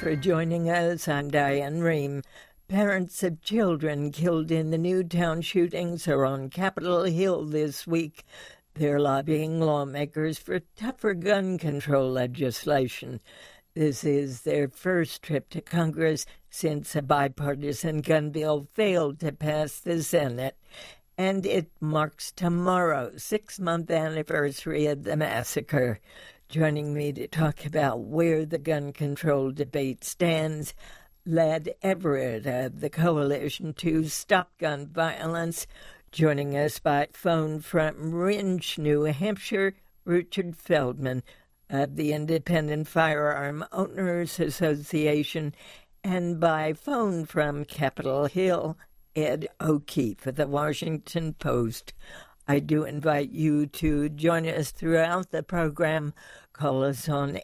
for joining us. I'm Diane Rehm. Parents of children killed in the Newtown shootings are on Capitol Hill this week. They're lobbying lawmakers for tougher gun control legislation. This is their first trip to Congress since a bipartisan gun bill failed to pass the Senate. And it marks tomorrow's 6-month anniversary of the massacre. Joining me to talk about where the gun control debate stands, Ladd Everett of the Coalition to Stop Gun Violence. Joining us by phone from Rindge, New Hampshire, Richard Feldman of the Independent Firearm Owners Association, and by phone from Capitol Hill, Ed O'Keefe of the Washington Post. I do invite you to join us throughout the program. Call us on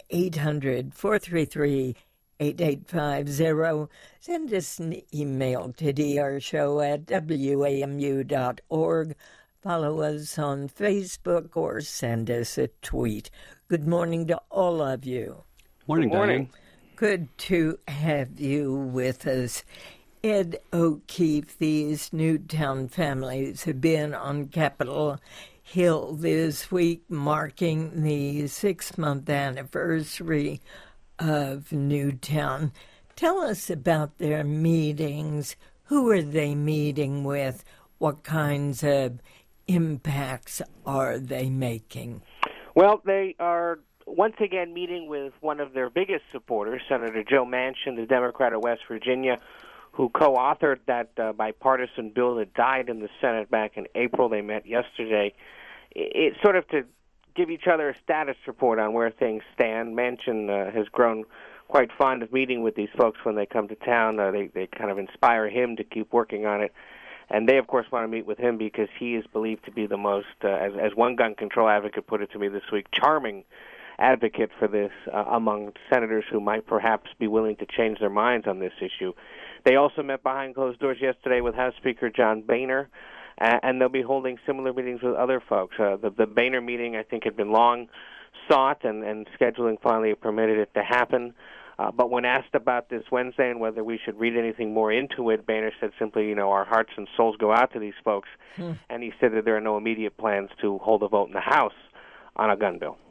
800-433-8850. Send us an email to drshow@wamu.org. Follow us on Facebook or send us a tweet. Good morning to all of you. Morning, Diane. Good to have you with us. Ed O'Keefe, these Newtown families have been on Capitol Hill this week, marking the 6-month anniversary of Newtown. Tell us about their meetings. Who are they meeting with? What kinds of impacts are they making? Well, they are once again meeting with one of their biggest supporters, Senator Joe Manchin, the Democrat of West Virginia, who co-authored that bipartisan bill that died in the Senate back in April. They met yesterday. It's sort of to give each other a status report on where things stand. Manchin has grown quite fond of meeting with these folks when they come to town. They kind of inspire him to keep working on it. And they, of course, want to meet with him because he is believed to be the most, as one gun control advocate put it to me this week, charming advocate for this among senators who might perhaps be willing to change their minds on this issue. They also met behind closed doors yesterday with House Speaker John Boehner, and they'll be holding similar meetings with other folks. The Boehner meeting, I think, had been long sought, and scheduling finally permitted it to happen. But when asked about this Wednesday and whether we should read anything more into it, Boehner said simply, our hearts and souls go out to these folks. And he said that there are no immediate plans to hold a vote in the House on a gun bill.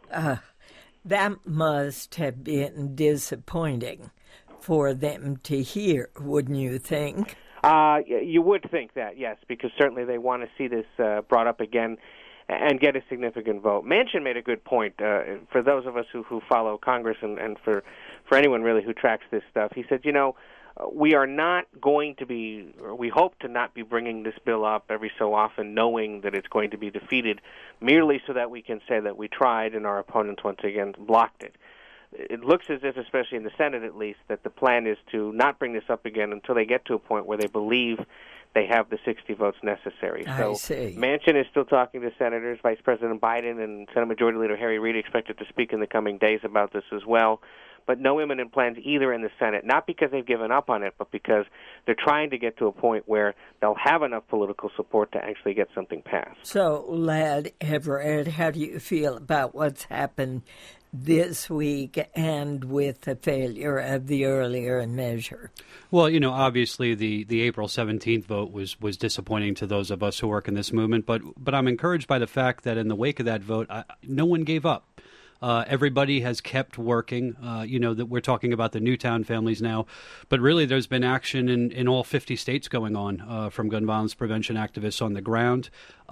That must have been disappointing for them to hear, wouldn't you think? You would think that, yes, because certainly they want to see this brought up again and get a significant vote. Manchin made a good point. For those of us who follow Congress and for anyone really who tracks this stuff, he said, we are not going to be, or we hope to not be bringing this bill up every so often knowing that it's going to be defeated merely so that we can say that we tried and our opponents once again blocked it. It looks as if, especially in the Senate at least, that the plan is to not bring this up again until they get to a point where they believe they have the 60 votes necessary. I see. Manchin is still talking to senators. Vice President Biden and Senate Majority Leader Harry Reid expected to speak in the coming days about this as well. But no imminent plans either in the Senate, not because they've given up on it, but because they're trying to get to a point where they'll have enough political support to actually get something passed. So, Ladd Everett, how do you feel about what's happened this week and with the failure of the earlier measure? Well, obviously the April 17th vote was disappointing to those of us who work in this movement, but I'm encouraged by the fact that in the wake of that vote, no one gave up. Everybody has kept working. That we're talking about the Newtown families now, but really there's been action in all 50 states going on from gun violence prevention activists on the ground.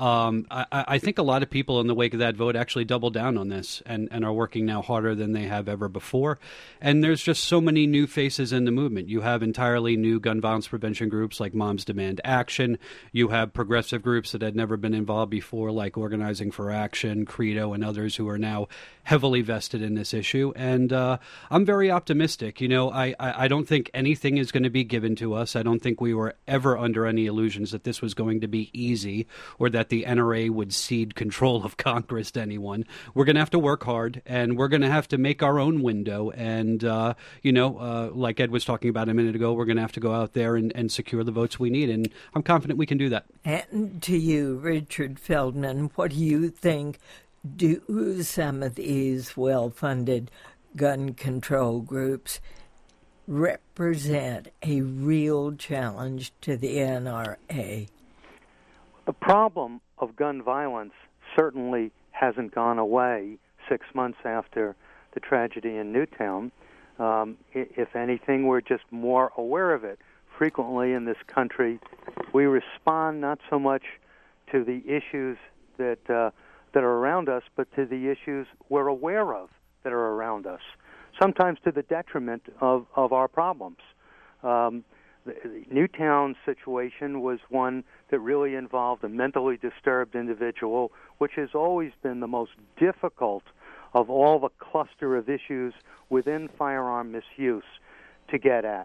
I think a lot of people in the wake of that vote actually doubled down on this and are working now harder than they have ever before. And there's just so many new faces in the movement. You have entirely new gun violence prevention groups like Moms Demand Action. You have progressive groups that had never been involved before, like Organizing for Action, Credo, and others who are now heavily vested in this issue. And I'm very optimistic. I don't think anything is going to be given to us. I don't think we were ever under any illusions that this was going to be easy or that the NRA would cede control of Congress to anyone. We're going to have to work hard, and we're going to have to make our own window. And, like Ed was talking about a minute ago, we're going to have to go out there and secure the votes we need. And I'm confident we can do that. And to you, Richard Feldman, what do you think? Do some of these well-funded gun control groups represent a real challenge to the NRA? The problem of gun violence certainly hasn't gone away 6 months after the tragedy in Newtown. If anything, we're just more aware of it. Frequently in this country, we respond not so much to the issues that are around us, but to the issues we're aware of that are around us, sometimes to the detriment of our problems. The Newtown situation was one that really involved a mentally disturbed individual, which has always been the most difficult of all the cluster of issues within firearm misuse to get at.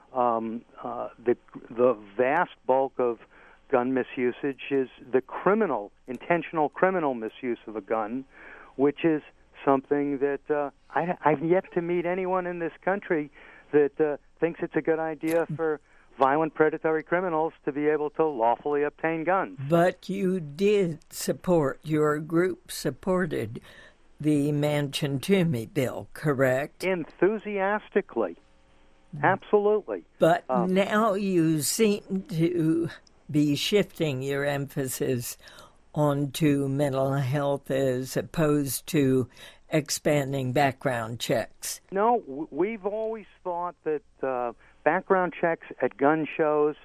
The vast bulk of gun misusage is the intentional criminal misuse of a gun, which is something that I've yet to meet anyone in this country that thinks it's a good idea for violent predatory criminals to be able to lawfully obtain guns. But you did support, your group supported the Manchin-Toomey bill, correct? Enthusiastically. Absolutely. But now you seem to be shifting your emphasis onto mental health as opposed to expanding background checks. No, we've always thought that background checks at gun shows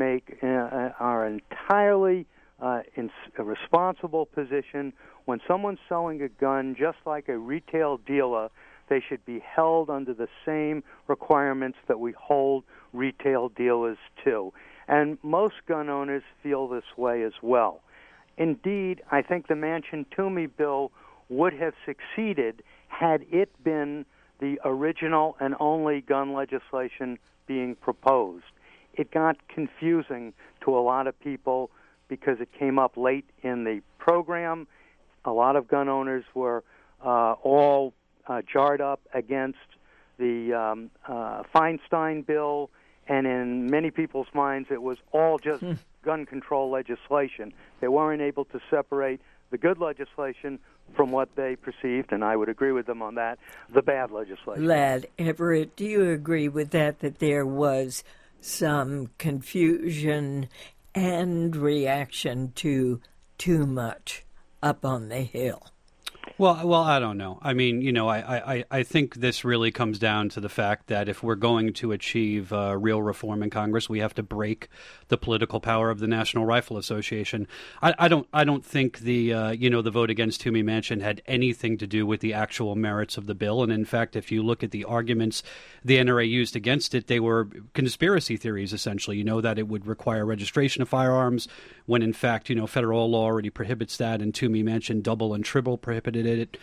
are entirely in a responsible position. When someone's selling a gun, just like a retail dealer, they should be held under the same requirements that we hold retail dealers to. And most gun owners feel this way as well. Indeed, I think the Manchin-Toomey bill would have succeeded had it been the original and only gun legislation being proposed. It got confusing to a lot of people because it came up late in the program. A lot of gun owners were all jarred up against the Feinstein bill, and in many people's minds it was all just gun control legislation. They weren't able to separate the good legislation from what they perceived, and I would agree with them on that, the bad legislation. Ladd Everett, do you agree with that there was some confusion and reaction to too much up on the Hill? Well, I don't know. I mean, I think this really comes down to the fact that if we're going to achieve real reform in Congress, we have to break the political power of the National Rifle Association. I don't think the vote against Toomey Manchin had anything to do with the actual merits of the bill. And in fact, if you look at the arguments the NRA used against it, they were conspiracy theories, essentially. That it would require registration of firearms when, in fact, federal law already prohibits that, and Toomey Manchin double and triple prohibited it,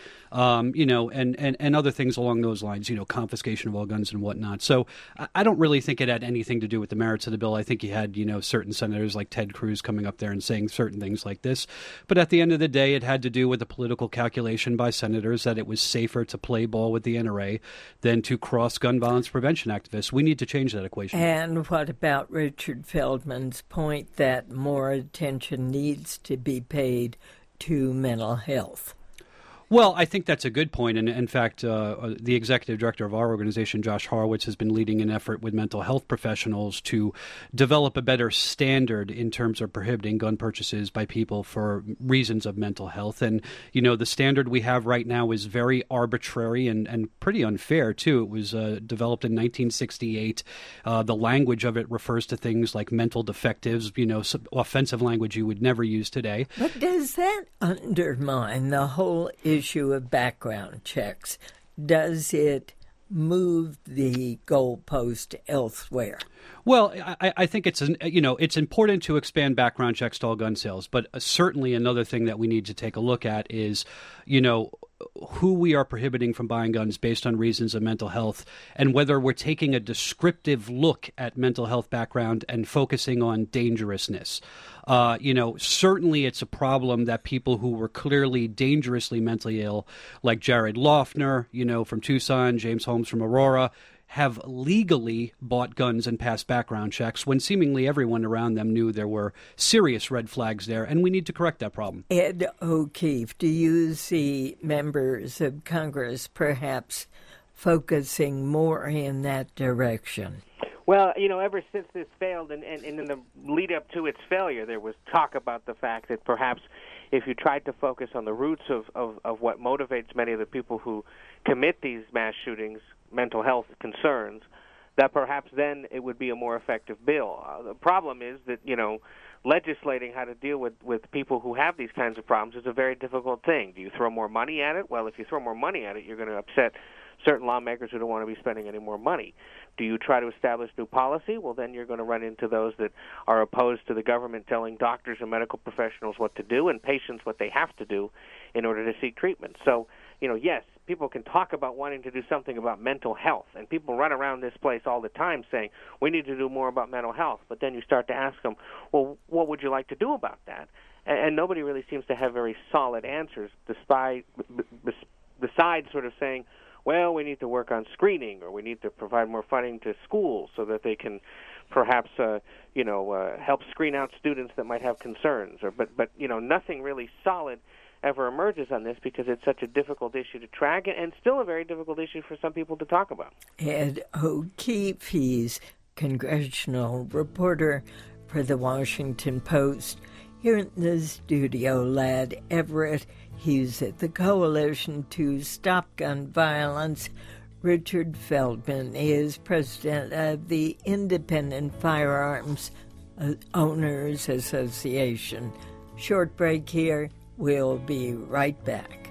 and other things along those lines, confiscation of all guns and whatnot. So I don't really think it had anything to do with the merits of the bill. I think you had, certain senators like Ted Cruz coming up there and saying certain things like this. But at the end of the day, it had to do with a political calculation by senators that it was safer to play ball with the NRA than to cross gun violence prevention activists. We need to change that equation. And what about Richard Feldman's point that more attention needs to be paid to mental health? Well, I think that's a good point. And in fact, the executive director of our organization, Josh Horowitz, has been leading an effort with mental health professionals to develop a better standard in terms of prohibiting gun purchases by people for reasons of mental health. And, the standard we have right now is very arbitrary and pretty unfair, too. It was developed in 1968. The language of it refers to things like mental defectives, offensive language you would never use today. But does that undermine the whole issue of background checks? Does it move the goalpost elsewhere? Well, I think it's important to expand background checks to all gun sales, but certainly another thing that we need to take a look at is, who we are prohibiting from buying guns based on reasons of mental health, and whether we're taking a descriptive look at mental health background and focusing on dangerousness. Certainly it's a problem that people who were clearly dangerously mentally ill, like Jared Loughner, from Tucson, James Holmes from Aurora, have legally bought guns and passed background checks when seemingly everyone around them knew there were serious red flags there, and we need to correct that problem. Ed O'Keefe, do you see members of Congress perhaps focusing more in that direction? Well, ever since this failed and in the lead up to its failure, there was talk about the fact that perhaps if you tried to focus on the roots of what motivates many of the people who commit these mass shootings, mental health concerns, that perhaps then it would be a more effective bill. The problem is that, legislating how to deal with people who have these kinds of problems is a very difficult thing. Do you throw more money at it? Well, if you throw more money at it, you're going to upset certain lawmakers who don't want to be spending any more money. Do you try to establish new policy? Well, then you're going to run into those that are opposed to the government telling doctors and medical professionals what to do and patients what they have to do in order to seek treatment. So, yes, people can talk about wanting to do something about mental health, and people run around this place all the time saying, we need to do more about mental health. But then you start to ask them, well, what would you like to do about that? And nobody really seems to have very solid answers, besides sort of saying, well, we need to work on screening, or we need to provide more funding to schools so that they can perhaps, help screen out students that might have concerns. But nothing really solid ever emerges on this because it's such a difficult issue to track and still a very difficult issue for some people to talk about. Ed O'Keefe, he's congressional reporter for the Washington Post. Here in the studio, Ladd Everett. He's at the Coalition to Stop Gun Violence. Richard Feldman is president of the Independent Firearms Owners Association. Short break here. We'll be right back.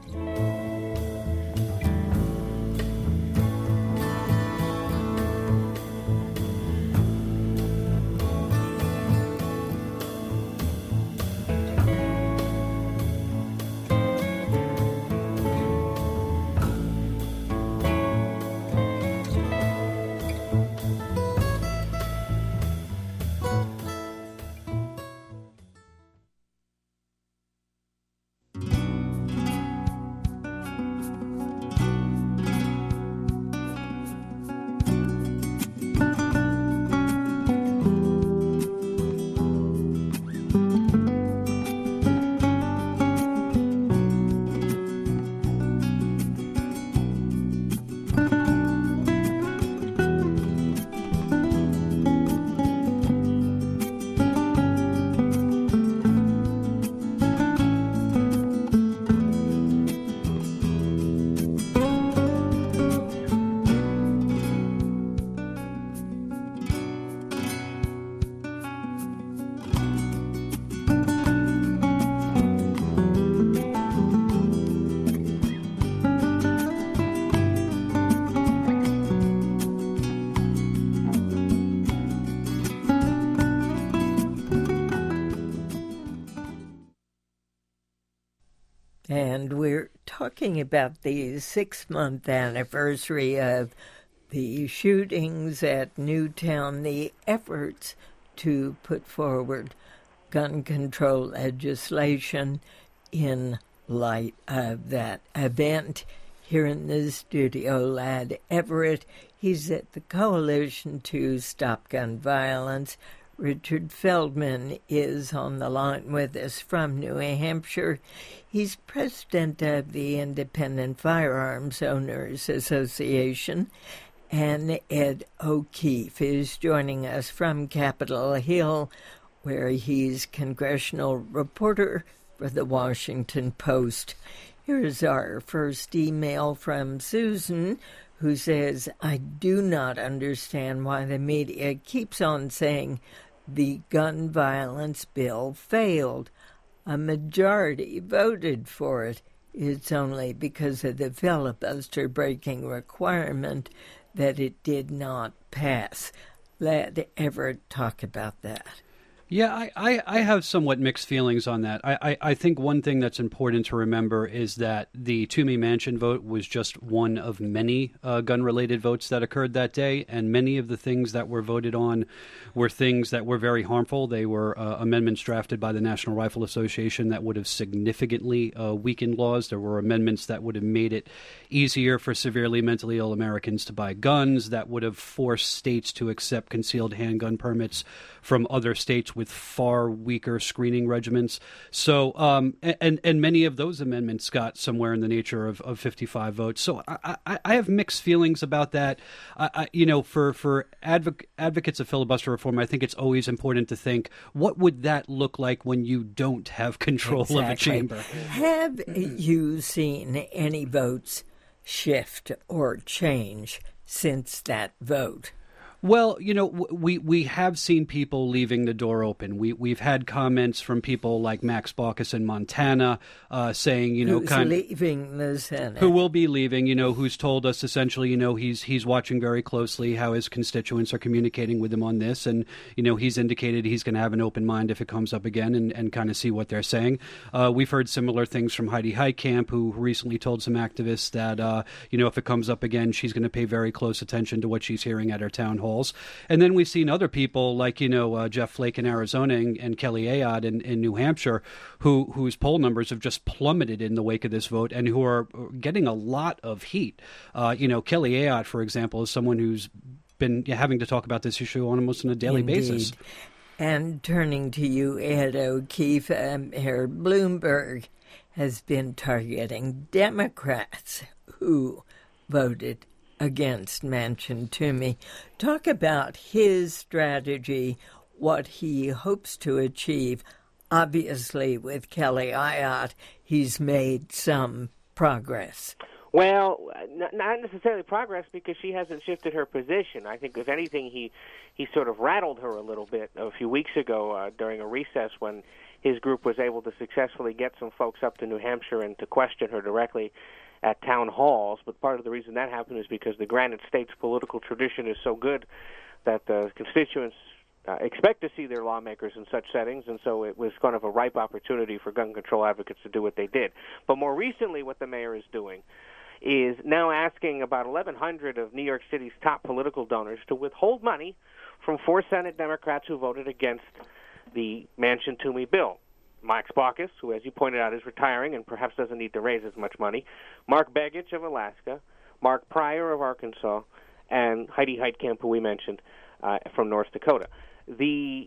And we're talking about the 6-month anniversary of the shootings at Newtown, the efforts to put forward gun control legislation in light of that event. Here in the studio, Ladd Everett. He's at the Coalition to Stop Gun Violence. Richard Feldman is on the line with us from New Hampshire. He's president of the Independent Firearms Owners Association. And Ed O'Keefe is joining us from Capitol Hill, where he's congressional reporter for the Washington Post. Here's our first email from Susan, who says, I do not understand why the media keeps on saying the gun violence bill failed. A majority voted for it. It's only because of the filibuster-breaking requirement that it did not pass. Ladd Everett talk about that. Yeah, I have somewhat mixed feelings on that. I think one thing that's important to remember is that the Toomey Manchin vote was just one of many gun-related votes that occurred that day, and many of the things that were voted on were things that were very harmful. They were amendments drafted by the National Rifle Association that would have significantly weakened laws. There were amendments that would have made it easier for severely mentally ill Americans to buy guns, that would have forced states to accept concealed handgun permits from other states votes with far weaker screening regimens. So, and many of those amendments got somewhere in the nature of 55 votes. So I have mixed feelings about that. For advocates of filibuster reform, I think it's always important to think, what would that look like when you don't have control of a chamber? Have you seen any votes shift or change since that vote? Well, we have seen people leaving the door open. We've had comments from people like Max Baucus in Montana saying, who's leaving the Senate, who will be leaving, who's told us essentially, he's watching very closely how his constituents are communicating with him on this, and he's indicated he's going to have an open mind if it comes up again and kind of see what they're saying. We've heard similar things from Heidi Heitkamp, who recently told some activists that if it comes up again, she's going to pay very close attention to what she's hearing at her town hall. And then we've seen other people like, Jeff Flake in Arizona and Kelly Ayotte in New Hampshire, whose poll numbers have just plummeted in the wake of this vote and who are getting a lot of heat. Kelly Ayotte, for example, is someone who's been having to talk about this issue almost on a daily basis. And turning to you, Ed O'Keefe, Mayor Bloomberg has been targeting Democrats who voted against Manchin-Toomey. Talk about his strategy, what he hopes to achieve. Obviously, with Kelly Ayotte, he's made some progress. Well, not necessarily progress, because she hasn't shifted her position. I think, if anything, he sort of rattled her a little bit a few weeks ago during a recess when his group was able to successfully get some folks up to New Hampshire and to question her directly at town halls. But part of the reason that happened is because the Granite State's political tradition is so good that the constituents expect to see their lawmakers in such settings, and so it was kind of a ripe opportunity for gun control advocates to do what they did. But more recently, what the mayor is doing is now asking about 1,100 of New York City's top political donors to withhold money from 4 Senate Democrats who voted against the Manchin-Toomey bill. Max Baucus, who, as you pointed out, is retiring and perhaps doesn't need to raise as much money, Mark Begich of Alaska, Mark Pryor of Arkansas, and Heidi Heitkamp, who we mentioned, from North Dakota. The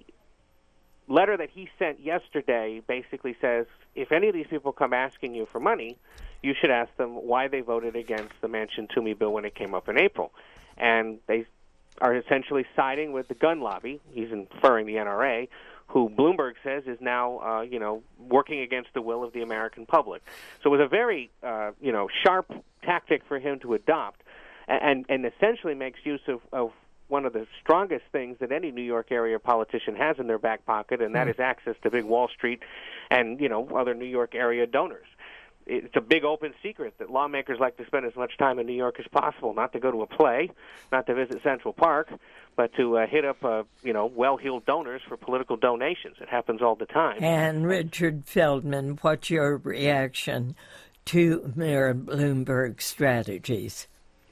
letter that he sent yesterday basically says, if any of these people come asking you for money, you should ask them why they voted against the Manchin-Toomey bill when it came up in April. And they are essentially siding with the gun lobby, he's inferring the NRA, who Bloomberg says is now, working against the will of the American public. So it was a very, sharp tactic for him to adopt, and essentially makes use of one of the strongest things that any New York area politician has in their back pocket, and that is access to big Wall Street and, other New York area donors. It's a big open secret that lawmakers like to spend as much time in New York as possible, not to go to a play, not to visit Central Park, but to hit up, well-heeled donors for political donations. It happens all the time. And Richard Feldman, what's your reaction to Mayor Bloomberg's strategies?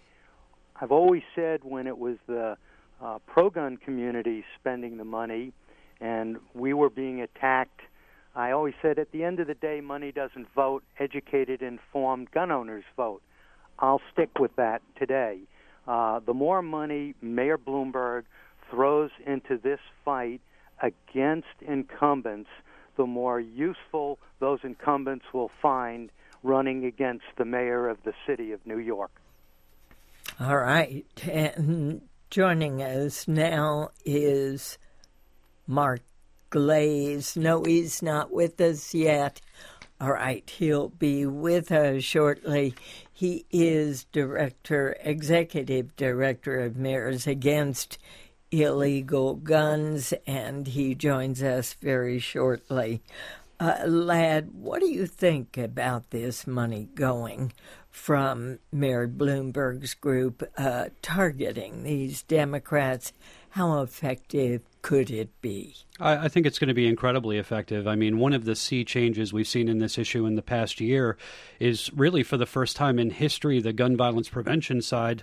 I've always said when it was the pro-gun community spending the money and we were being attacked, I always said at the end of the day, money doesn't vote, educated, informed gun owners vote. I'll stick with that today. The more money Mayor Bloomberg throws into this fight against incumbents, the more useful those incumbents will find running against the mayor of the city of New York. All right. And joining us now is Mark Glaze. No, he's not with us yet. All right, he'll be with us shortly. He is executive director of Mayors Against Illegal Guns, and he joins us very shortly. Lad, what do you think about this money going from Mayor Bloomberg's group targeting these Democrats? How effective could it be? I think it's going to be incredibly effective. I mean, one of the sea changes we've seen in this issue in the past year is really for the first time in history, the gun violence prevention side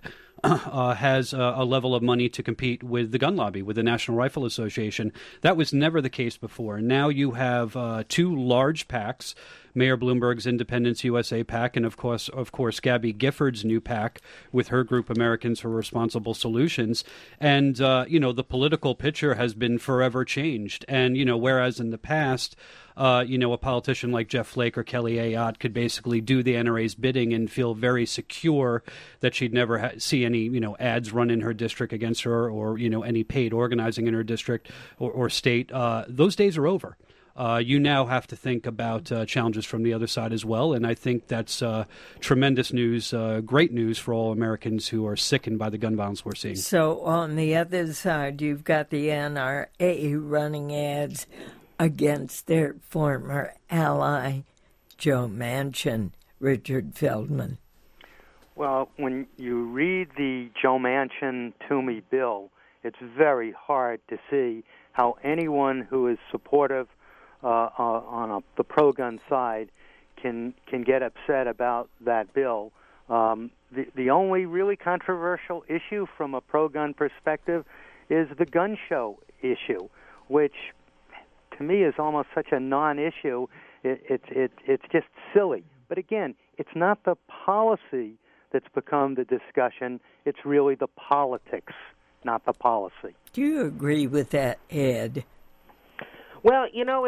has a level of money to compete with the gun lobby, with the National Rifle Association. That was never the case before. Now you have 2 large PACs, Mayor Bloomberg's Independence USA PAC, and of course, Gabby Gifford's new PAC with her group Americans for Responsible Solutions. And the political picture has has been forever changed. And, whereas in the past, a politician like Jeff Flake or Kelly Ayotte could basically do the NRA's bidding and feel very secure that she'd never see any, ads run in her district against her or, any paid organizing in her district or state. Those days are over. You now have to think about challenges from the other side as well, and I think that's tremendous news, great news for all Americans who are sickened by the gun violence we're seeing. So on the other side, you've got the NRA running ads against their former ally, Joe Manchin. Richard Feldman. Well, when you read the Joe Manchin-Toomey bill, it's very hard to see how anyone who is supportive on the pro-gun side can get upset about that bill. The only really controversial issue from a pro-gun perspective is the gun show issue, which to me is almost such a non-issue. It's just silly. But again, it's not the policy that's become the discussion. It's really the politics, not the policy. Do you agree with that, Ed? Well,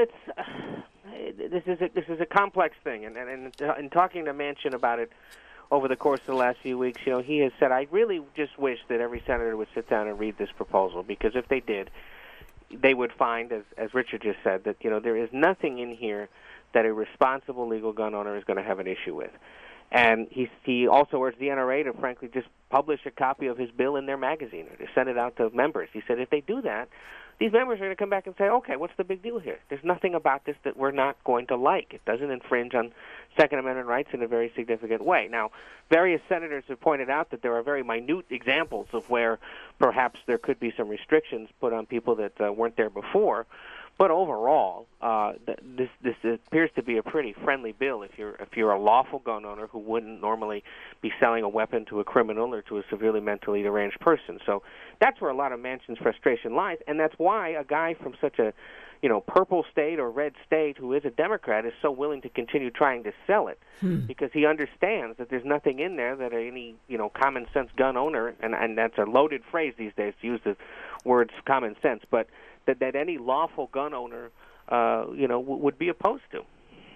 this is a complex thing, and in talking to Manchin about it over the course of the last few weeks, he has said, I really just wish that every senator would sit down and read this proposal, because if they did, they would find, as Richard just said, that there is nothing in here that a responsible legal gun owner is going to have an issue with. And he also urged the NRA to, frankly, just publish a copy of his bill in their magazine or to send it out to members. He said if they do that, these members are going to come back and say, okay, what's the big deal here? There's nothing about this that we're not going to like. It doesn't infringe on Second Amendment rights in a very significant way. Now, various senators have pointed out that there are very minute examples of where perhaps there could be some restrictions put on people that weren't there before. But overall, this appears to be a pretty friendly bill if you're a lawful gun owner who wouldn't normally be selling a weapon to a criminal or to a severely mentally deranged person. So that's where a lot of Manchin's frustration lies, and that's why a guy from such a purple state or red state who is a Democrat is so willing to continue trying to sell it, because he understands that there's nothing in there that any common sense gun owner, and that's a loaded phrase these days to use the words common sense, but that any lawful gun owner, would be opposed to.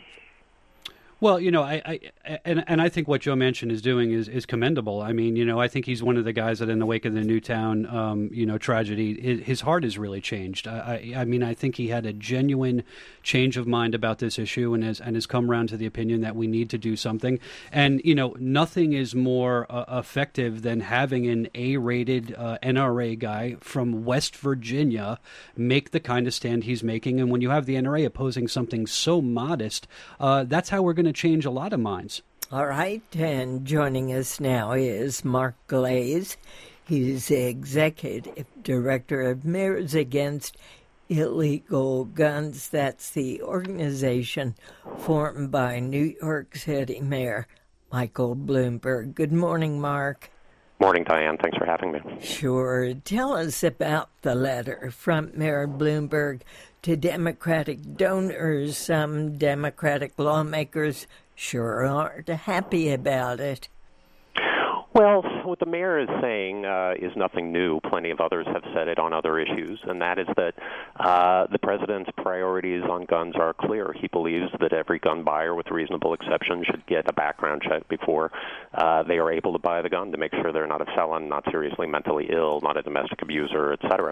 Well, I think what Joe Manchin is doing is commendable. I mean, I think he's one of the guys that in the wake of the Newtown, tragedy, his heart has really changed. I mean, I think he had a genuine change of mind about this issue and has come around to the opinion that we need to do something. And, nothing is more effective than having an A-rated NRA guy from West Virginia make the kind of stand he's making. And when you have the NRA opposing something so modest, that's how we're going to change a lot of minds. All right, and joining us now is Mark Glaze. He's the executive director of Mayors Against Illegal Guns. That's the organization formed by New York City Mayor Michael Bloomberg. Good morning, Mark. Morning, Diane. Thanks for having me. Sure. Tell us about the letter from Mayor Bloomberg to Democratic donors. Some Democratic lawmakers sure aren't happy about it. Well, what the mayor is saying is nothing new. Plenty of others have said it on other issues, and that is that the president's priorities on guns are clear. He believes that every gun buyer, with reasonable exception, should get a background check before they are able to buy the gun to make sure they're not a felon, not seriously mentally ill, not a domestic abuser, etc.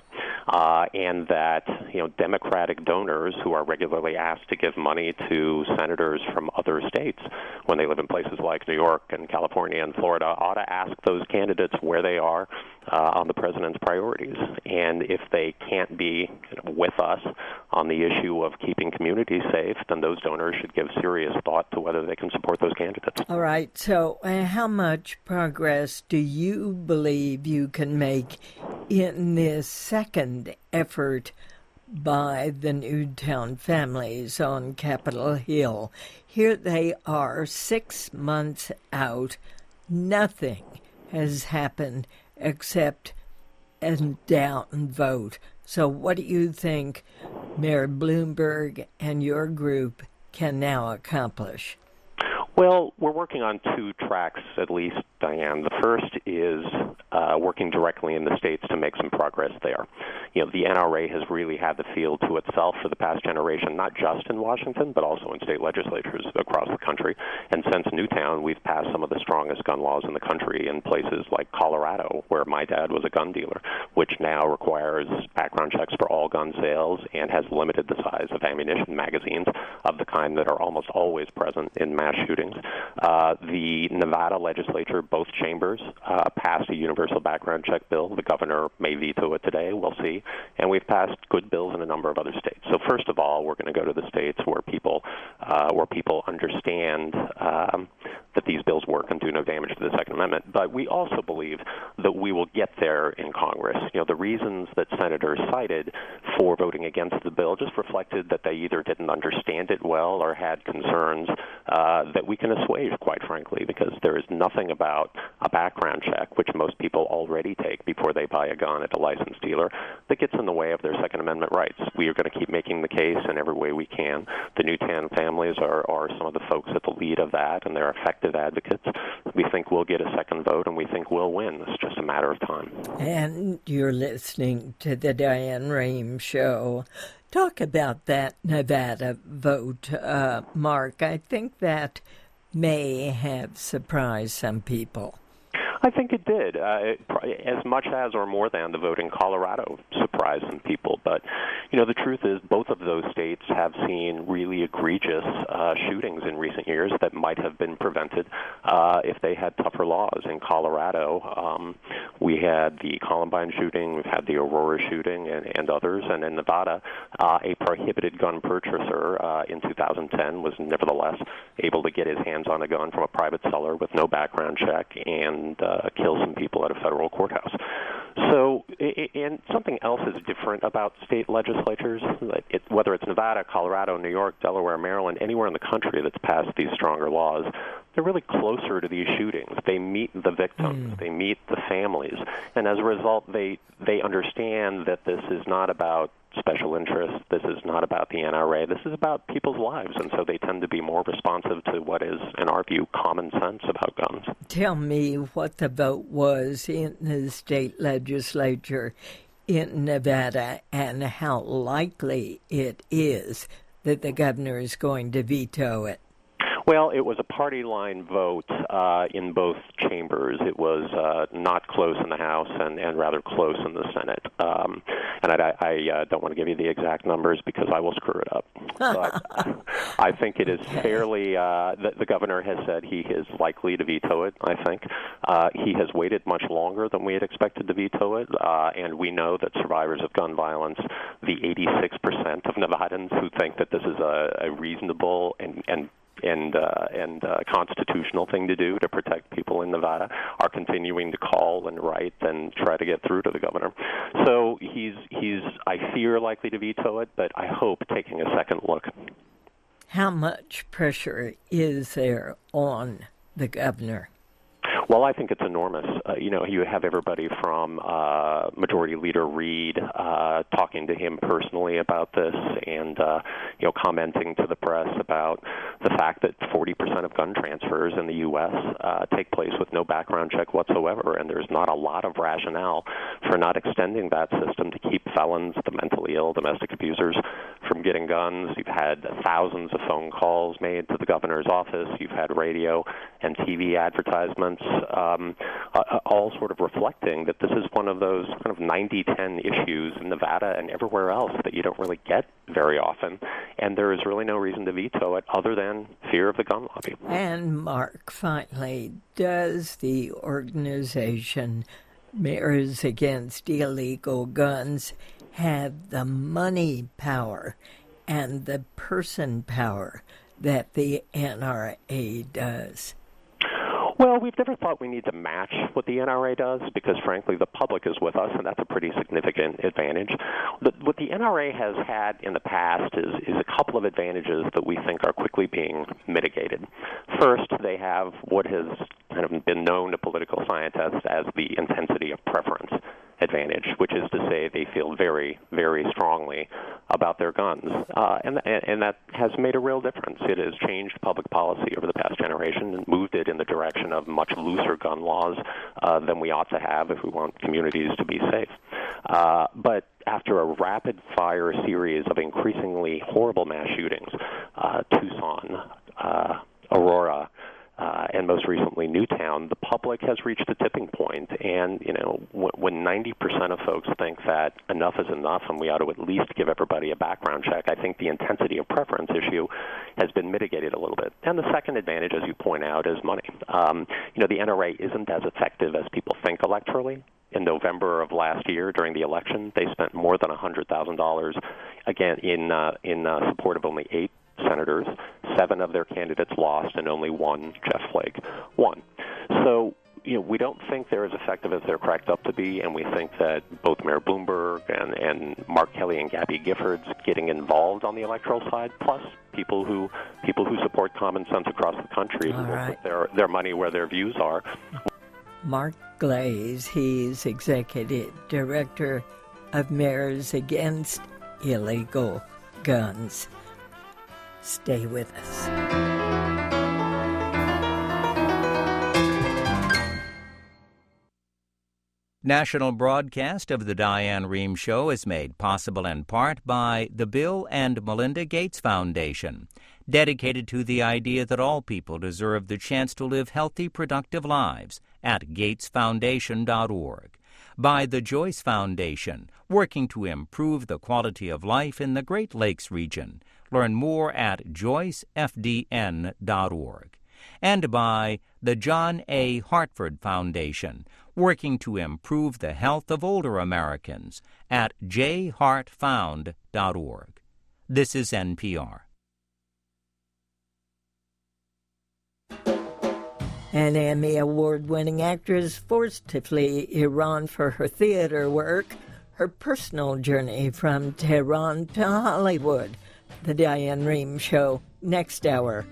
And that Democratic donors who are regularly asked to give money to senators from other states when they live in places like New York and California and Florida ought to ask those candidates where they are on the president's priorities. And if they can't be with us on the issue of keeping communities safe, then those donors should give serious thought to whether they can support those candidates. All right. So how much progress do you believe you can make in this second effort by the Newtown families on Capitol Hill? Here they are 6 months out. Nothing has happened except a down vote. So what do you think Mayor Bloomberg and your group can now accomplish? Well, we're working on two tracks, at least, Diane. The first is working directly in the states to make some progress there. The NRA has really had the field to itself for the past generation, not just in Washington, but also in state legislatures across the country. And since Newtown, we've passed some of the strongest gun laws in the country in places like Colorado, where my dad was a gun dealer, which now requires background checks for all gun sales and has limited the size of ammunition magazines of the kind that are almost always present in mass shootings. The Nevada legislature, both chambers, passed a universal background check bill. The governor may veto it today. We'll see. And we've passed good bills in a number of other states. So first of all, we're going to go to the states where people understand that these bills work and do no damage to the Second Amendment. But we also believe that we will get there in Congress. The reasons that senators cited for voting against the bill just reflected that they either didn't understand it well or had concerns that we can assuage, quite frankly, because there is nothing about a background check, which most people already take before they buy a gun at a licensed dealer, that gets in the way of their Second Amendment rights. We are going to keep making the case in every way we can. The Newtown families are some of the folks at the lead of that, and they're effective advocates. We think we'll get a second vote, and we think we'll win. It's just a matter of time. And you're listening to the Diane Rehm Show. Talk about that Nevada vote, Mark. I think that may have surprised some people. I think it did, as much as or more than the vote in Colorado surprised some people. But, the truth is both of those states have seen really egregious shootings in recent years that might have been prevented if they had tougher laws. In Colorado, we had the Columbine shooting, we've had the Aurora shooting, and others. And in Nevada, a prohibited gun purchaser in 2010 was nevertheless able to get his hands on a gun from a private seller with no background check and kill some people at a federal courthouse. So, and something else is different about state legislatures, whether it's Nevada, Colorado, New York, Delaware, Maryland, anywhere in the country that's passed these stronger laws, they're really closer to these shootings. They meet the victims. They meet the families. And as a result, they understand that this is not about special interests. This is not about the NRA. This is about people's lives, and so they tend to be more responsive to what is, in our view, common sense about guns. Tell me what the vote was in the state legislature in Nevada and how likely it is that the governor is going to veto it. Well, it was a party line vote in both chambers. It was not close in the House and rather close in the Senate. And I don't want to give you the exact numbers because I will screw it up. But I think it is fairly, the governor has said he is likely to veto it, I think. He has waited much longer than we had expected to veto it. And we know that survivors of gun violence, the 86% of Nevadans who think that this is a reasonable and constitutional thing to do to protect people in Nevada, are continuing to call and write and try to get through to the governor. So he's I fear, likely to veto it, but I hope taking a second look. How much pressure is there on the governor? Well, I think it's enormous. You have everybody from Majority Leader Reid talking to him personally about this and, commenting to the press about the fact that 40% of gun transfers in the U.S. Take place with no background check whatsoever, and there's not a lot of rationale for not extending that system to keep felons, the mentally ill, domestic abusers, from getting guns. You've had thousands of phone calls made to the governor's office. You've had radio and TV advertisements, all sort of reflecting that this is one of those kind of 90-10 issues in Nevada and everywhere else that you don't really get very often, and there is really no reason to veto it other than fear of the gun lobby. And Mark, finally, does the organization Mayors Against Illegal Guns have the money power and the person power that the NRA does? Well, we've never thought we need to match what the NRA does because, frankly, the public is with us, and that's a pretty significant advantage. What the NRA has had in the past is a couple of advantages that we think are quickly being mitigated. First, they have what has kind of been known to political scientists as the intensity of preference advantage, which is to say they feel very, very strongly about their guns, and that has made a real difference. It has changed public policy over the past generation and moved it in the direction of much looser gun laws than we ought to have if we want communities to be safe. But after a rapid-fire series of increasingly horrible mass shootings, Tucson, Aurora, and most recently Newtown, the public has reached a tipping point. And, when 90% of folks think that enough is enough and we ought to at least give everybody a background check, I think the intensity of preference issue has been mitigated a little bit. And the second advantage, as you point out, is money. The NRA isn't as effective as people think electorally. In November of last year, during the election, they spent more than $100,000, again, in support of only 8 senators. 7 of their candidates lost, and only one, Jeff Flake, won. So, we don't think they're as effective as they're cracked up to be, and we think that both Mayor Bloomberg and Mark Kelly and Gabby Giffords getting involved on the electoral side, plus people who support common sense across the country, who will put their money where their views are. Mark Glaze, he's Executive Director of Mayors Against Illegal Guns. Stay with us. National broadcast of the Diane Rehm Show is made possible in part by the Bill and Melinda Gates Foundation, dedicated to the idea that all people deserve the chance to live healthy, productive lives at gatesfoundation.org. By the Joyce Foundation, working to improve the quality of life in the Great Lakes region. Learn more at joycefdn.org. And by the John A. Hartford Foundation, working to improve the health of older Americans at jhartfound.org. This is NPR. An Emmy Award-winning actress forced to flee Iran for her theater work, her personal journey from Tehran to Hollywood. The Diane Rehm Show, next hour.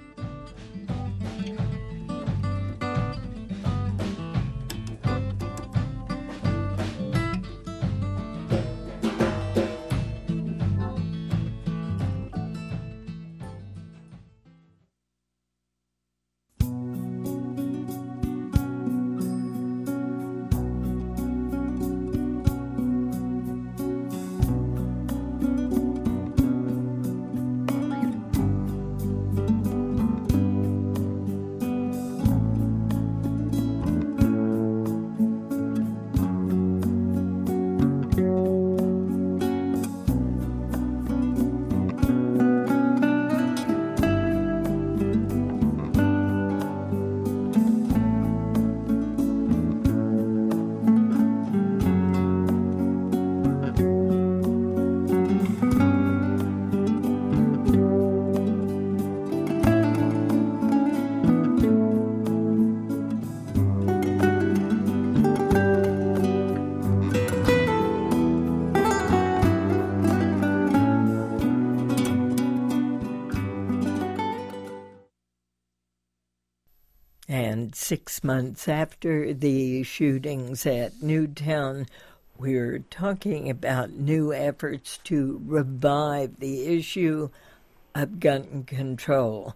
And 6 months after the shootings at Newtown, we're talking about new efforts to revive the issue of gun control.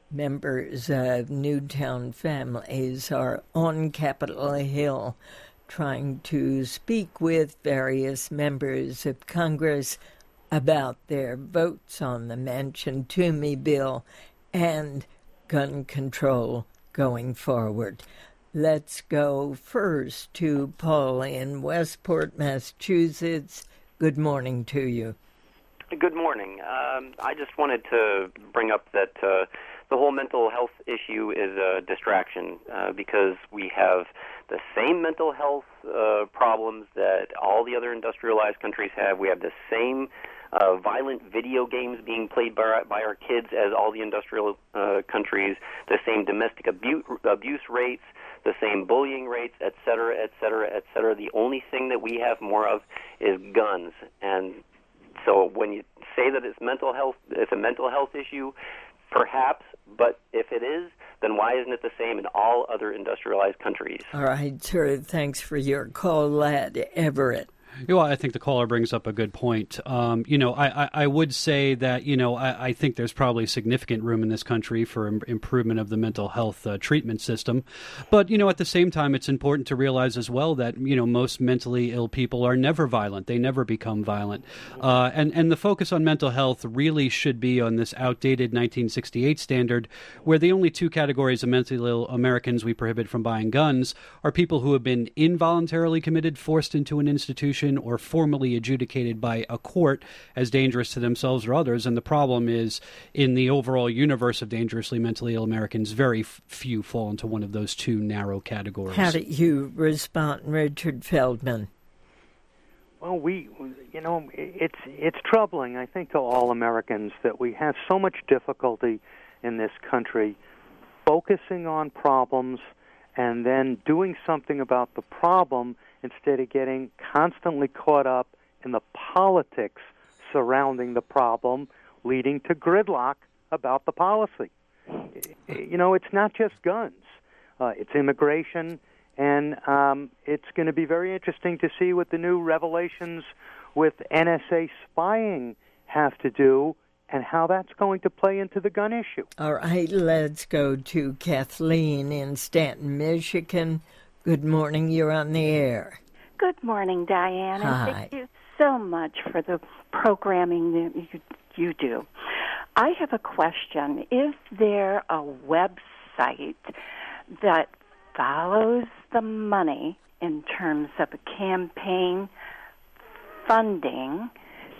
Members of Newtown families are on Capitol Hill trying to speak with various members of Congress about their votes on the Manchin-Toomey bill and gun control going forward. Let's go first to Paul in Westport, Massachusetts. Good morning to you. Good morning. I just wanted to bring up that the whole mental health issue is a distraction because we have the same mental health problems that all the other industrialized countries have. We have the same violent video games being played by our kids as all the industrial countries, the same domestic abuse rates, the same bullying rates, et cetera, et cetera, et cetera. The only thing that we have more of is guns. And so when you say that it's mental health, it's a mental health issue, perhaps, but if it is, then why isn't it the same in all other industrialized countries? All right, sir. Thanks for your call, lad. Everett. Well, I think the caller brings up a good point. I would say that, I think there's probably significant room in this country for improvement of the mental health treatment system. But, at the same time, it's important to realize as well that, most mentally ill people are never violent. They never become violent. And the focus on mental health really should be on this outdated 1968 standard, where the only two categories of mentally ill Americans we prohibit from buying guns are people who have been involuntarily committed, forced into an institution, or formally adjudicated by a court as dangerous to themselves or others. And the problem is, in the overall universe of dangerously mentally ill Americans, very few fall into one of those two narrow categories. How do you respond, Richard Feldman? Well, it's troubling, I think, to all Americans that we have so much difficulty in this country focusing on problems and then doing something about the problem instead of getting constantly caught up in the politics surrounding the problem, leading to gridlock about the policy. It's not just guns. It's immigration, and it's going to be very interesting to see what the new revelations with NSA spying have to do and how that's going to play into the gun issue. All right, let's go to Kathleen in Stanton, Michigan. Good morning, you're on the air. Good morning, Diane. Hi. And thank you so much for the programming that you do. I have a question. Is there a website that follows the money in terms of a campaign funding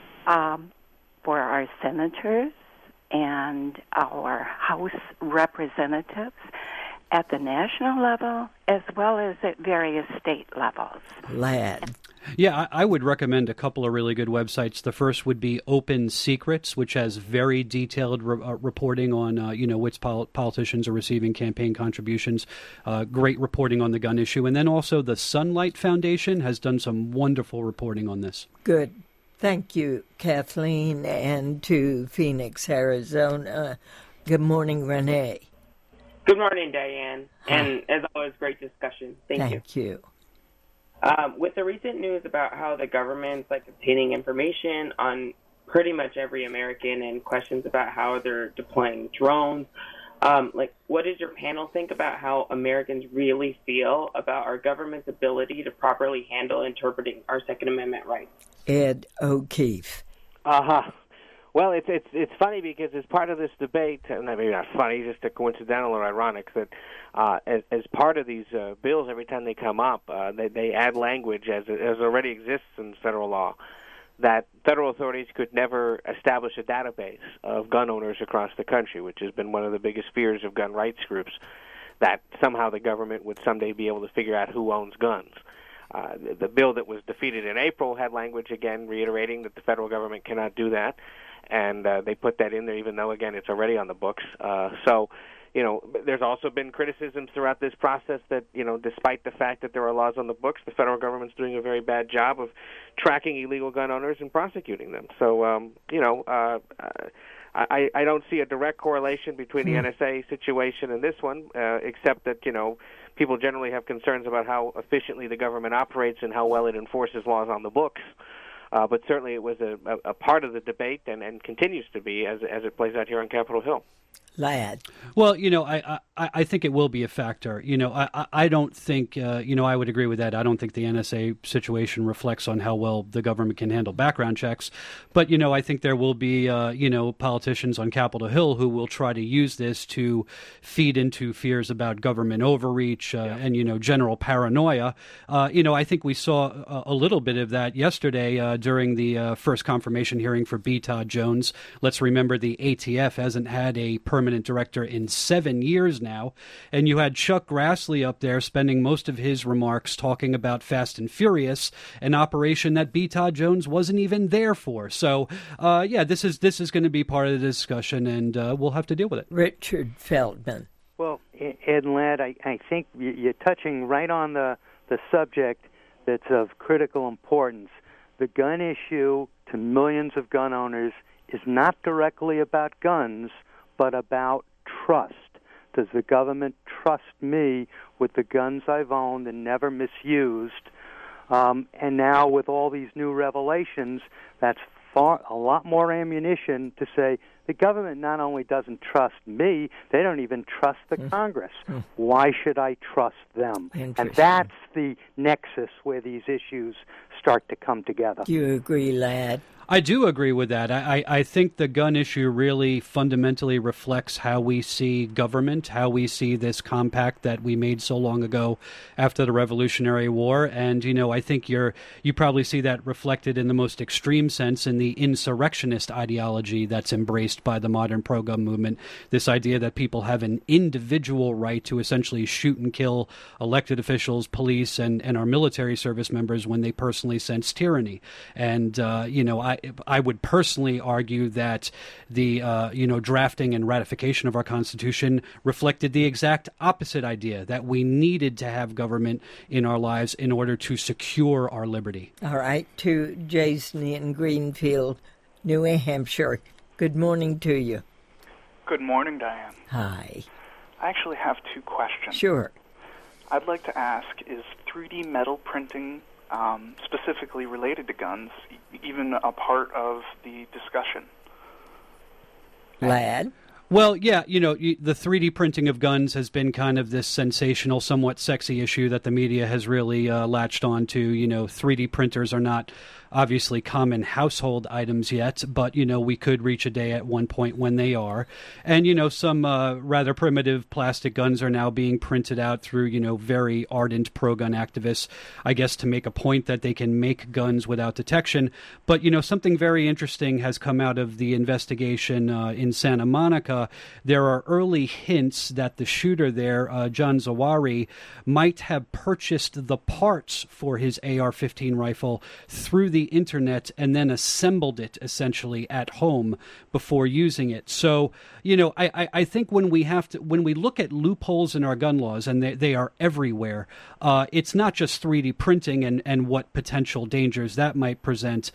for our senators and our House representatives at the national level as well as at various state levels? Ladd. Yeah, I would recommend a couple of really good websites. The first would be Open Secrets, which has very detailed reporting on, which politicians are receiving campaign contributions. Great reporting on the gun issue. And then also the Sunlight Foundation has done some wonderful reporting on this. Good. Thank you, Kathleen, and to Phoenix, Arizona. Good morning, Renee. Good morning, Diane. Hi. And as always, great discussion. Thank you. With the recent news about how the government's obtaining information on pretty much every American and questions about how they're deploying drones, what does your panel think about how Americans really feel about our government's ability to properly handle interpreting our Second Amendment rights? Ed O'Keefe. Well, it's funny because as part of this debate, maybe not funny, just coincidental or ironic, that as part of these bills, every time they come up, they add language as already exists in federal law, that federal authorities could never establish a database of gun owners across the country, which has been one of the biggest fears of gun rights groups, that somehow the government would someday be able to figure out who owns guns. The bill that was defeated in April had language, again, reiterating that the federal government cannot do that. And they put that in there, even though, again, it's already on the books. So, there's also been criticisms throughout this process that, despite the fact that there are laws on the books, the federal government's doing a very bad job of tracking illegal gun owners and prosecuting them. So, I don't see a direct correlation between the NSA situation and this one, except that, people generally have concerns about how efficiently the government operates and how well it enforces laws on the books. But certainly it was a part of the debate and continues to be as it plays out here on Capitol Hill. Ladd. Well, I think it will be a factor. I don't think, I would agree with that. I don't think the NSA situation reflects on how well the government can handle background checks. But, I think there will be, politicians on Capitol Hill who will try to use this to feed into fears about government overreach and, general paranoia. I think we saw a little bit of that yesterday during the first confirmation hearing for B. Todd Jones. Let's remember the ATF hasn't had a permanent director in 7 years now, and you had Chuck Grassley up there spending most of his remarks talking about Fast and Furious, an operation that B. Todd Jones wasn't even there for. So, this is going to be part of the discussion, and we'll have to deal with it. Richard Feldman. Well, Ed and Ladd, I think you're touching right on the subject that's of critical importance. The gun issue to millions of gun owners is not directly about guns, but about trust. Does the government trust me with the guns I've owned and never misused? And now with all these new revelations, that's a lot more ammunition to say the government not only doesn't trust me, they don't even trust the Congress. Why should I trust them? And that's the nexus where these issues start to come together. Do you agree, Ladd? I do agree with that. I think the gun issue really fundamentally reflects how we see government, how we see this compact that we made so long ago after the Revolutionary War. And, I think you probably see that reflected in the most extreme sense in the insurrectionist ideology that's embraced by the modern pro-gun movement. This idea that people have an individual right to essentially shoot and kill elected officials, police, and our military service members when they personally sense tyranny. And, I would personally argue that the drafting and ratification of our Constitution reflected the exact opposite idea, that we needed to have government in our lives in order to secure our liberty. All right, to Jason in Greenfield, New Hampshire. Good morning to you. Good morning, Diane. Hi. I actually have two questions. Sure. I'd like to ask, is 3D metal printing specifically related to guns even a part of the discussion? Ladd? Well, yeah, the 3D printing of guns has been kind of this sensational, somewhat sexy issue that the media has really latched on to. 3D printers are not obviously common household items yet, but, we could reach a day at one point when they are. And, some rather primitive plastic guns are now being printed out through, very ardent pro-gun activists, I guess, to make a point that they can make guns without detection. But, something very interesting has come out of the investigation in Santa Monica. There are early hints that the shooter there, John Zawahiri, might have purchased the parts for his AR-15 rifle through the internet and then assembled it essentially at home before using it. So, I think when we look at loopholes in our gun laws, and they are everywhere, it's not just 3D printing and what potential dangers that might present.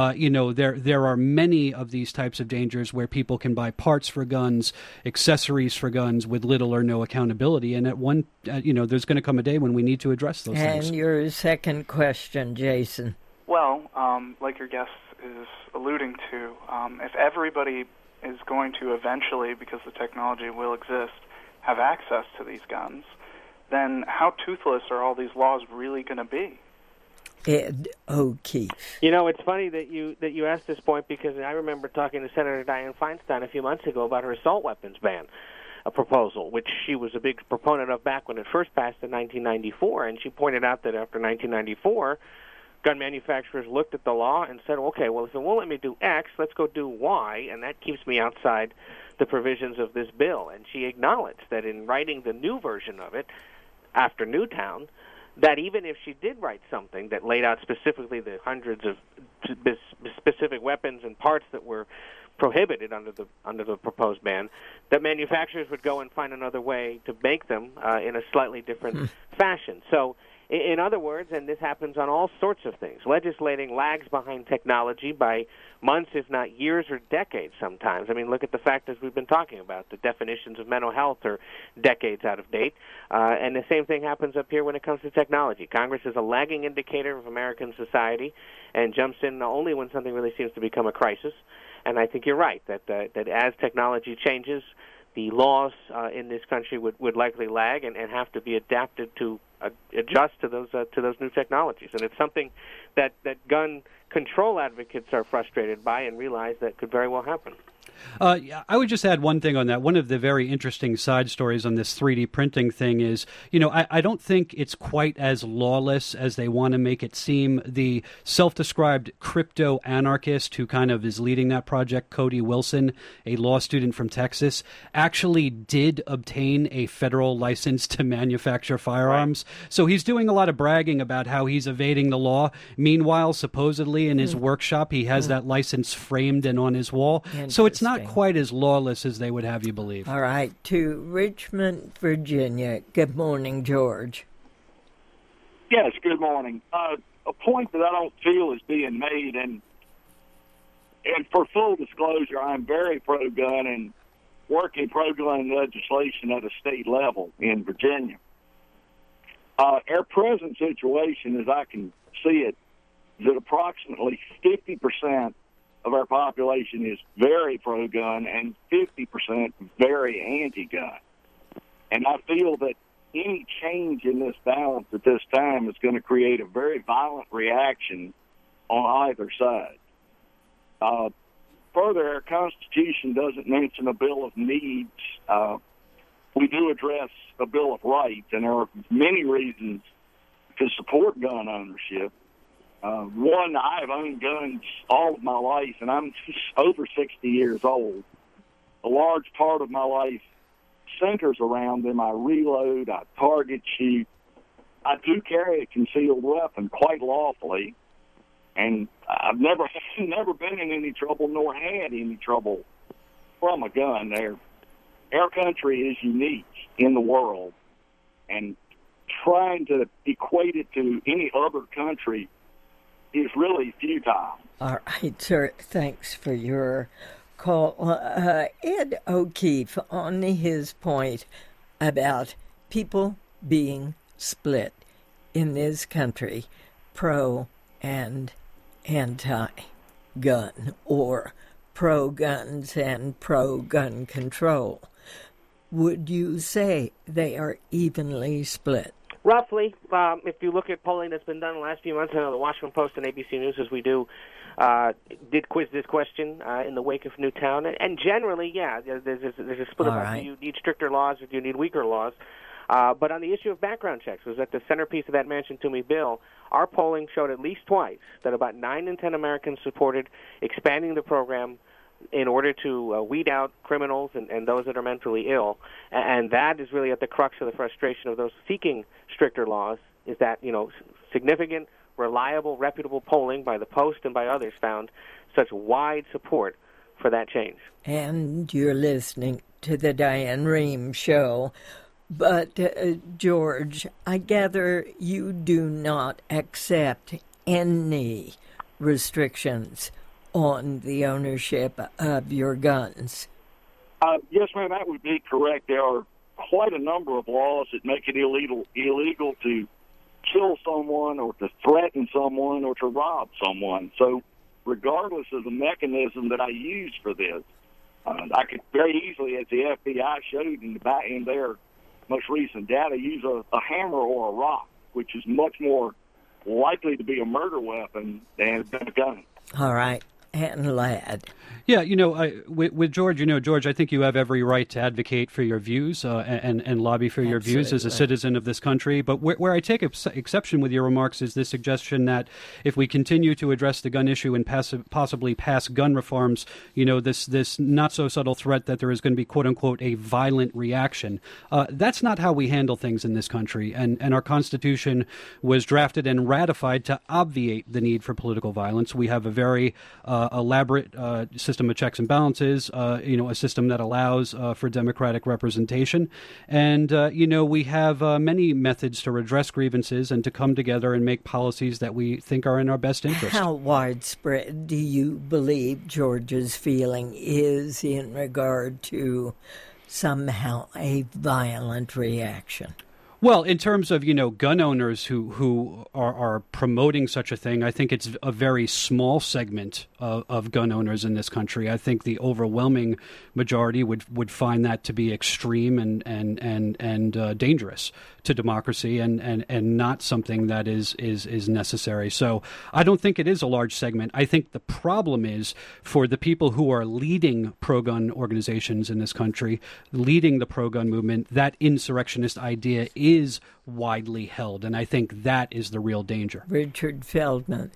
There are many of these types of dangers where people can buy parts for guns, accessories for guns with little or no accountability. And there's going to come a day when we need to address those things. And your second question, Jason. Well, like your guest is alluding to, if everybody is going to eventually, because the technology will exist, have access to these guns, then how toothless are all these laws really going to be? Ed O'Keefe. It's funny that you asked this point, because I remember talking to Senator Dianne Feinstein a few months ago about her assault weapons ban, a proposal which she was a big proponent of back when it first passed in 1994, and she pointed out that after 1994, gun manufacturers looked at the law and said, okay, well, if it won't let me do X, let's go do Y, and that keeps me outside the provisions of this bill. And she acknowledged that in writing the new version of it after Newtown, that even if she did write something that laid out specifically the hundreds of specific weapons and parts that were prohibited under the proposed ban, that manufacturers would go and find another way to make them in a slightly different fashion. So, in other words, and this happens on all sorts of things, legislating lags behind technology by months, if not years or decades sometimes. I mean, look at the fact, as we've been talking about, the definitions of mental health are decades out of date. And the same thing happens up here when it comes to technology. Congress is a lagging indicator of American society and jumps in only when something really seems to become a crisis. And I think you're right, that as technology changes, the laws in this country would likely lag and have to be adapted to adjust to those new technologies. And it's something that gun control advocates are frustrated by and realize that could very well happen. I would just add one thing on that. One of the very interesting side stories on this 3D printing thing is, I don't think it's quite as lawless as they want to make it seem. The self-described crypto-anarchist who kind of is leading that project, Cody Wilson, a law student from Texas, actually did obtain a federal license to manufacture firearms. Right. So he's doing a lot of bragging about how he's evading the law. Meanwhile, supposedly in his workshop, he has that license framed and on his wall. So it's not quite as lawless as they would have you believe. All right, to Richmond, Virginia. Good morning, George. Yes, good morning. A point that I don't feel is being made, and for full disclosure, I'm very pro-gun and working pro-gun legislation at a state level in Virginia. Our present situation, as I can see it, that approximately 50% of our population is very pro-gun and 50% very anti-gun. And I feel that any change in this balance at this time is going to create a very violent reaction on either side. Further, our Constitution doesn't mention a Bill of Needs. We do address a Bill of Rights, and there are many reasons to support gun ownership. One, I've owned guns all of my life, and I'm over 60 years old. A large part of my life centers around them. I reload, I target shoot. I do carry a concealed weapon quite lawfully, and I've never been in any trouble nor had any trouble from a gun. Our country is unique in the world, and trying to equate it to any other country is really futile. All right, sir. Thanks for your call. Ed O'Keefe, on his point about people being split in this country, pro and anti-gun, or pro-guns and pro-gun control. Would you say they are evenly split? Roughly. If you look at polling that's been done in the last few months, I know the Washington Post and ABC News, as we do, did quiz this question in the wake of Newtown. And generally, yeah, there's a split about do you need stricter laws or do you need weaker laws. But on the issue of background checks, was at the centerpiece of that Manchin Toomey bill, our polling showed at least twice that about 9 in 10 Americans supported expanding the program in order to weed out criminals and those that are mentally ill. And that is really at the crux of the frustration of those seeking stricter laws, is that, significant, reliable, reputable polling by the Post and by others found such wide support for that change. And you're listening to the Diane Rehm Show. But, George, I gather you do not accept any restrictions on the ownership of your guns. Yes, ma'am, that would be correct. There are quite a number of laws that make it illegal to kill someone or to threaten someone or to rob someone. So regardless of the mechanism that I use for this, I could very easily, as the FBI showed in their most recent data, use a hammer or a rock, which is much more likely to be a murder weapon than a gun. All right. And Ladd. Yeah, with George, George, I think you have every right to advocate for your views and lobby for your views as a citizen of this country. But where I take exception with your remarks is the suggestion that if we continue to address the gun issue and possibly pass gun reforms, this not so subtle threat that there is going to be, quote unquote, a violent reaction. That's not how we handle things in this country. And our Constitution was drafted and ratified to obviate the need for political violence. We have a very elaborate system of checks and balances, a system that allows for democratic representation. And, we have many methods to redress grievances and to come together and make policies that we think are in our best interest. How widespread do you believe George's feeling is in regard to somehow a violent reaction? Well, in terms of, gun owners who are promoting such a thing, I think it's a very small segment of gun owners in this country. I think the overwhelming majority would find that to be extreme and dangerous to democracy and not something that is necessary. So I don't think it is a large segment. I think the problem is for the people who are leading pro-gun organizations in this country, leading the pro-gun movement, that insurrectionist idea is widely held, and I think that is the real danger. Richard Feldman.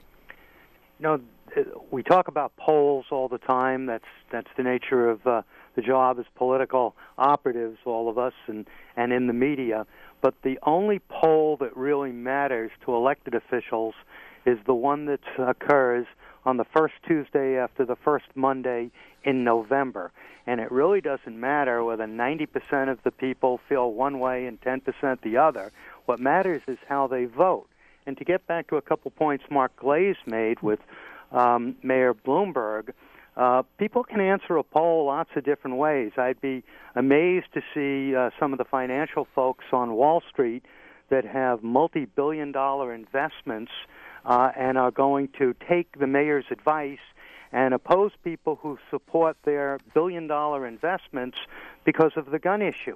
We talk about polls all the time. That's the nature of the job as political operatives, all of us, and in the media. But the only poll that really matters to elected officials is the one that occurs on the first Tuesday after the first Monday in November. And it really doesn't matter whether 90% of the people feel one way and 10% the other. What matters is how they vote. And to get back to a couple points Mark Glaze made with Mayor Bloomberg, people can answer a poll lots of different ways. I'd be amazed to see some of the financial folks on Wall Street that have multi-billion-dollar investments and are going to take the mayor's advice and oppose people who support their billion-dollar investments because of the gun issue.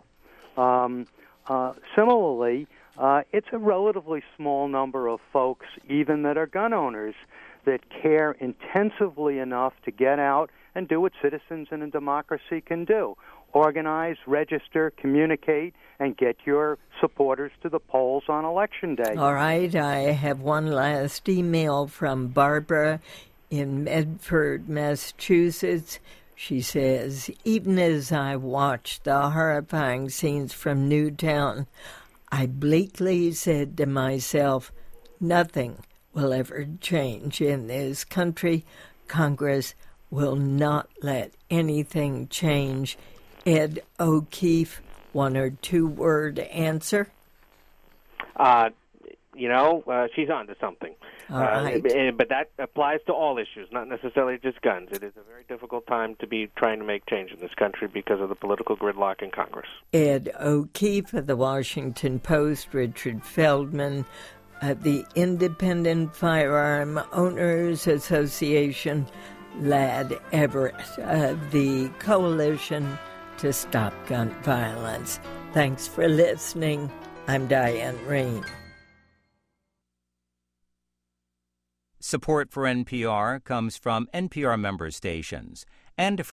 Similarly, it's a relatively small number of folks, even that are gun owners, that care intensively enough to get out and do what citizens in a democracy can do. Organize, register, communicate, and get your supporters to the polls on Election Day. All right, I have one last email from Barbara in Medford, Massachusetts. She says, even as I watched the horrifying scenes from Newtown, I bleakly said to myself, nothing will ever change in this country. Congress will not let anything change. Ed O'Keefe, 1 or 2 word answer? She's on to something. All right. But that applies to all issues, not necessarily just guns. It is a very difficult time to be trying to make change in this country because of the political gridlock in Congress. Ed O'Keefe of the Washington Post, Richard Feldman, the Independent Firearm Owners Association, Lad Everett, the Coalition to Stop Gun Violence. Thanks for listening. I'm Diane Rehm. Support for NPR comes from NPR member stations and